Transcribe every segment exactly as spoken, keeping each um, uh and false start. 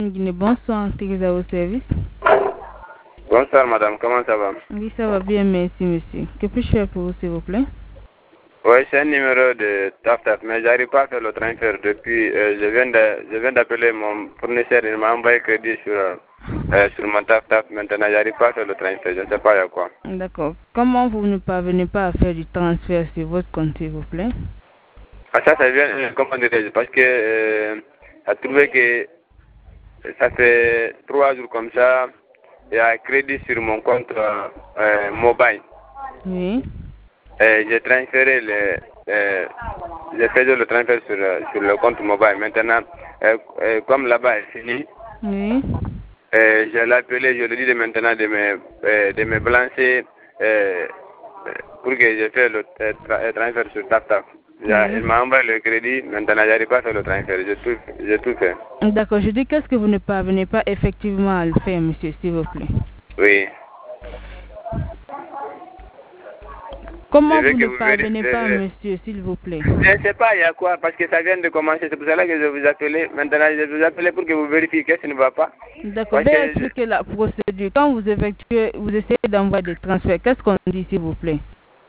Guinée, bonsoir, Thérèse à vos services. Bonsoir madame, comment ça va? Oui, ça va bien, merci monsieur. Que puis-je faire pour vous, s'il vous plaît? Oui, c'est un numéro de Taf Taf, mais j'arrive pas à faire le transfert depuis. Euh, je viens de, je viens d'appeler mon fournisseur, il m'a envoyé crédit sur, euh, sur mon Taf Taf. Maintenant, j'arrive pas à faire le transfert, je ne sais pas il y a quoi. D'accord. Comment vous ne parvenez pas à faire du transfert sur votre compte, s'il vous plaît? Ah, ça, ça vient, euh, comment dirais-je, parce que euh, a trouvé que ça fait trois jours comme ça, il y a un crédit sur mon compte euh, euh, mobile. Oui. Euh, j'ai transféré le, euh, j'ai fait le transfert sur, euh, sur le compte mobile. Maintenant, euh, euh, comme là-bas est fini, Oui. euh, je l'ai appelé, je lui dis de maintenant de me, euh, de me balancer euh, pour que je fasse le euh, tra euh, transfert sur TapTap. Oui. Il m'a envoyé le crédit, maintenant j'arrive pas à faire le transfert, j'ai tout, j'ai tout fait. D'accord, je dis qu'est-ce que vous ne parvenez pas effectivement à le faire, monsieur, s'il vous plaît? Oui. Comment vous que ne vous parvenez pas, vérifiez. monsieur, s'il vous plaît? Je ne sais pas, il y a quoi, parce que ça vient de commencer. C'est pour cela que je vous appelle. Maintenant, je vous appelle pour que vous vérifiez qu'est-ce qui ne va pas. D'accord, veuillez expliquer la procédure. Quand vous effectuez, vous essayez d'envoyer des transferts, qu'est-ce qu'on dit, s'il vous plaît?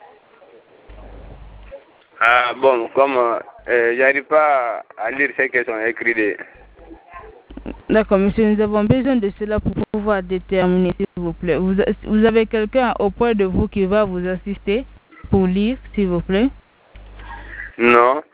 Ah bon, comme euh, j'arrive pas à lire ce qu'ils sont écrits. D'accord, monsieur, nous avons besoin de cela pour pouvoir déterminer, s'il vous plaît. Vous, vous avez quelqu'un auprès de vous qui va vous assister pour lire, s'il vous plaît? Non.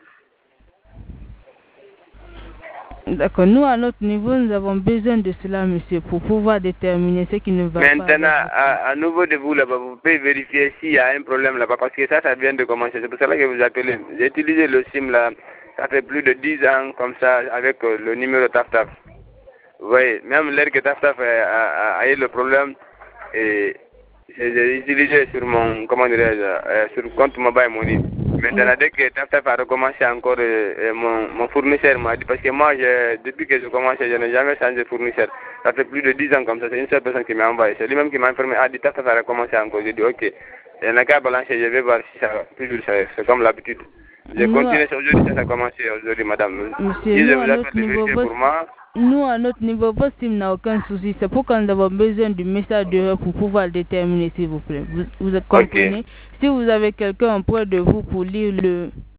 D'accord, nous, à notre niveau, nous avons besoin de cela, monsieur, pour pouvoir déterminer ce qui ne va Maintenant, pas. Maintenant, à, à nouveau de vous là-bas, vous pouvez vérifier s'il y a un problème là-bas, parce que ça, ça vient de commencer. C'est pour cela que vous appelez. J'ai utilisé le SIM là, ça fait plus de dix ans comme ça, avec euh, le numéro TAF-TAF. Oui, même l'air que TAF-TAF a, a, a eu le problème, et j'ai utilisé sur mon, comment dirais-je, euh, sur le compte mobile money. Maintenant, dès que TAF-TAF a recommencé encore, euh, mon, mon fournisseur m'a dit, parce que moi, je, depuis que j'ai commencé, je n'ai jamais changé de fournisseur. Ça fait plus de dix ans comme ça, c'est une seule personne qui m'a envoyé. C'est lui-même qui m'a informé, ah, dit TAF-TAF a recommencé encore. J'ai dit, ok, il n'y a qu'à balancer, je vais voir si ça va. Toujours, c'est comme l'habitude. Je continue aujourd'hui, ça a commencé aujourd'hui, madame. Monsieur, si je nous, vous à notre niveau, pour moi, nous, à notre niveau, votre SIM n'a aucun souci. C'est pourquoi nous avons besoin du message d'erreur pour pouvoir le déterminer, s'il vous plaît. Vous, vous comprenez? Okay. Si vous avez quelqu'un auprès de vous pour lire le